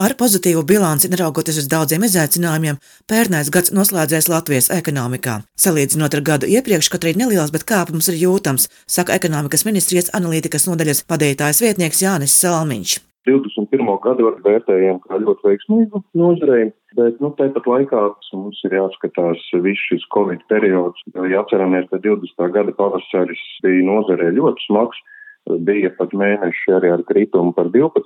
Ar pozitīvu bilanci, neraugoties uz daudziem izaicinājumiem, pērnais gads noslēdzies Latvijas ekonomikā. Salīdzinot ar gadu iepriekš, kaut arī neliels, bet kāpums ir jūtams, saka ekonomikas ministrijas analītikas nodaļas vadītājas vietnieks Jānis Salmiņš. 21. gadu vērtējam kā ļoti veiksmīgu nozarei, bet tāpat laikā mums ir jāskatās viss šis Covid periods, jo jāatceramies, ka 20. gada pavasaris bija nozarei ļoti smags. Bija pat mēneši arī ar kritumu par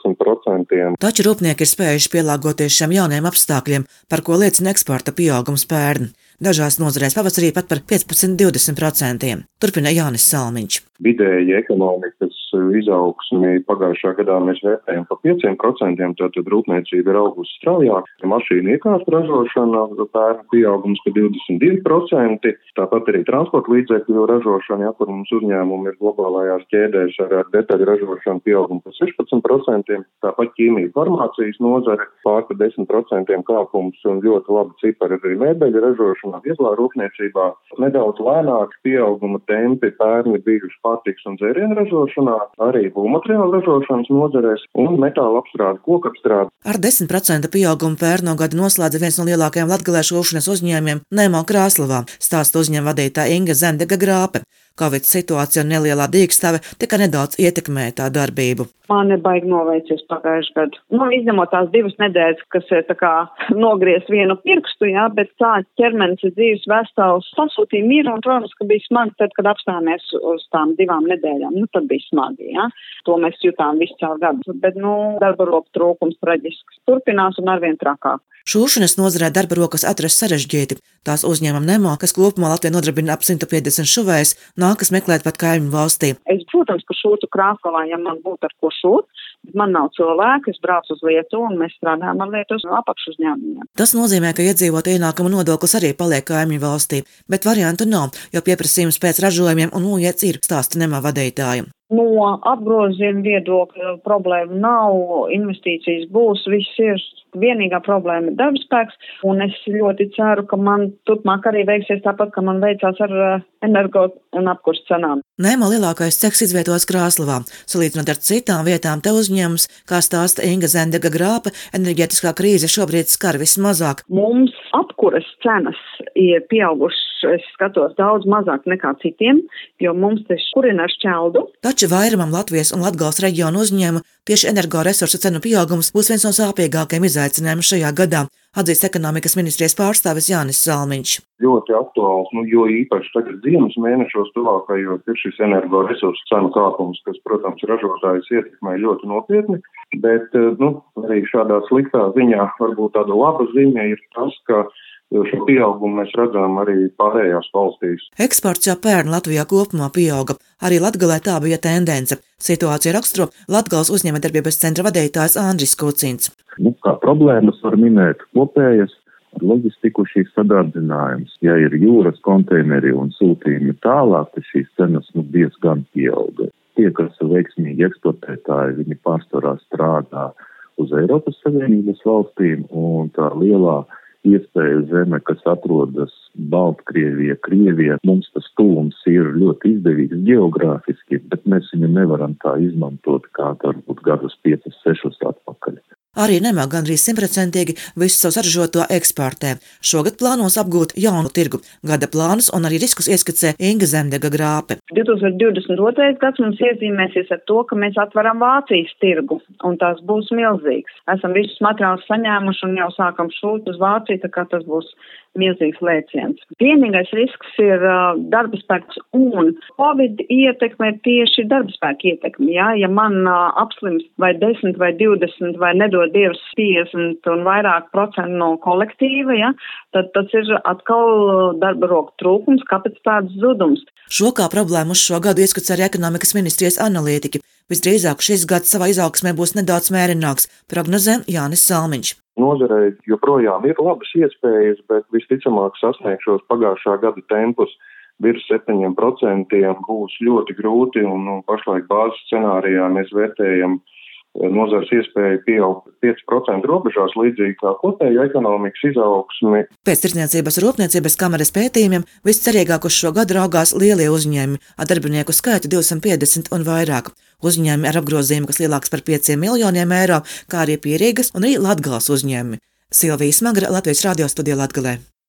12%. Taču rūpnieki ir spējuši pielāgoties šiem jauniem apstākļiem, par ko liecina eksporta pieaugums pērn. Dažās nozarēs pavasarī pat par 15–20%. Turpina Jānis Salmiņš. Vidēji ekonomikas izaugsmi pagājušā gadā mēs vērtējam pa 5%, tātad rūpniecība ir augusi straujāk. Mašīnu iekārtu ražošana pērn pieaugums pa 22%, tāpat arī transporta līdzekļu ražošana, kur mums uzņēmumi ir globālajās ķēdēs ar detaļu ražošanu pieaugumu pa 16%, tāpat ķīmija farmācijas nozare pār pa 10% kāpums un ļoti labi cipari arī mēbeļu ražošanā, vieglā rūpniecībā. Nedaudz lēnāk pieauguma tempi pērni bijuši pārtiks un dzērienu ražošanā, arī būvmateriālu ražošanas nozarēs un metāla apstrāde, kokapstrāde. Ar 10% pieaugumu pērno gadu noslēdza viens no lielākajiem latgalē šūšanas uzņēmumiem Nemo Krāslavā, stāsta uzņēmuma vadītāja Inga Zendega Grāpe. Covid situācija un nelielā dīkstave tikai nedaudz ietekmēja tā darbību. Man nebaigi noveicies pagājuši gadu. Izņemot tās 2 nedēļas, kas ir tā kā nogriezt vienu pirkstu, bet tā ķermenis ir dzīves vesels pasūtījumi ir, un, protams, ka bija smagi tad, kad apstājāmies uz tām 2 nedēļām. Tad bija smagi, To mēs jutām visu caur gadu. Bet, darba roku trūkums traģisks turpinās un arvien trakāk. Šūšanas nozarē darba rokas atrast sarežģīti. Tās uzņēmuma Nemo, kas kopumā Latvijā nodarbina ap 150 šuvējus, nākas meklēt pat kaimiņu valstī. Es, protams, ka šūtu Krāslavā, ja man būtu ar ko šūt, bet man nav cilvēku, es braucu uz Lietuvu un mēs strādājam ar Lietuvas apakšuzņēmumiem. Tas nozīmē, ka iedzīvotāju ienākuma nodoklis arī paliek kaimiņu valstī, bet variantu nav, jo pieprasījums pēc ražojumiem un ujiets ir, stāsta Nemo vadītāja. No apgrozījuma viedokļa problēma nav, investīcijas būs, viss ir. Vienīgā problēma ir darbspēks, un es ļoti ceru, ka man turpmāk arī veiksies tāpat, ka man veicās ar energo un apkurs cenām. Nemo lielākais cehs izvietots Krāslavā. Salīdzinot ar citām vietām, te uzņēmums, kā stāsta Inga Zendega Grāpe, enerģētiskā krīze šobrīd skar vismazāk. Mums apkuras cenas ir pieaugušas, es skatos, daudz mazāk nekā citiem, jo mums te kurina ar šķeldu. Taču vairumam Latvijas un Latgales reģionu uzņēmumu tieši energoresursu cenu pieaugums būs viens no sāpīgākajiem izaicinājumiem šajā gadā, atzīst ekonomikas ministrijas pārstāvis Jānis Salmiņš. Ļoti aktuāls, jo īpaši tagad ziemas mēnešos tuvākajos ir šis energoresursu cenu kāpums, kas, protams, ražotājus ietekmē ļoti nopietni, bet arī šādā sliktā ziņā varbūt tāda laba ziņa ir tas, ka šo pieaugumu mēs redzam arī pārējās valstīs. Eksports jau pērn Latvijā kopumā pieauga. Arī Latgalē tā bija tendence. Situācija raksturo Latgales uzņēmējdarbības centra vadītājs Andris Kucins. Kā problēmas var minēt kopējas ar loģistiku šīs sadarbinājums. Ja ir jūras konteineri un sūtījumi tālāk, tad šīs cenas diezgan pieauga. Tie, kas ir veiksmīgi eksportētāji, viņi pārsvarā strādā uz Eiropas Savienības valstīm, un tā lielā iespēja zeme, kas atrodas Baltkrievija, Krievija, mums tas tūlums ir ļoti izdevīgs geogrāfiski, bet mēs viņu nevaram tā izmantot kā varbūt gadus 5–6 atpakaļ. Arī Nemo gandrīz 100% visu savu saražoto eksportē. Šogad plānos apgūt jaunu tirgu. Gada plānus un arī riskus ieskicē Inga Zendega Grāpe. 2022. gads mums iezīmēsies ar to, ka mēs atveram Vācijas tirgu, un tas būs milzīgs. Esam visus materiālus saņēmuši un jau sākam šūt uz Vāciju, tā kā tas būs milzīgs lēciens. Vienīgais risks ir darba spēks un Covid ietekme ir tieši darba spēka ietekme. Ja man apslimst vai 10 vai 20 vai nedod Dievs 50 un vairāk procentu no kolektīva, tad tas ir atkal darba roku trūkums, kapacitātes zudums. Šo kā problēmu uz šo gadu ieskicē arī ekonomikas ministrijas analītiķi. Visdrīzāk šis gads savā izaugsmē būs nedaudz mērināks, prognozē Jānis Salmiņš. Nozarei joprojām ir labas iespējas, bet visticamāk sasniegšos pagājušā gada tempus virs 7% būs ļoti grūti, un pašlaik bāzes scenārijā mēs vērtējam nozars iespēja pieaugt 5% robežās līdzīgi kā kopēja ekonomikas izaugsmi. Pēc Tirdzniecības un Rūpniecības kameras pētījumiem viscerīgāk uz šo gadu raugās lielie uzņēmumi ar darbinieku skaitu 250 un vairāk. Uzņēmumi ar apgrozījumu, kas lielāks par 5 miljoniem eiro, kā arī Pierīgas un arī Latgales uzņēmumi. Silvija Smagra, Latvijas radio studija Latgalē.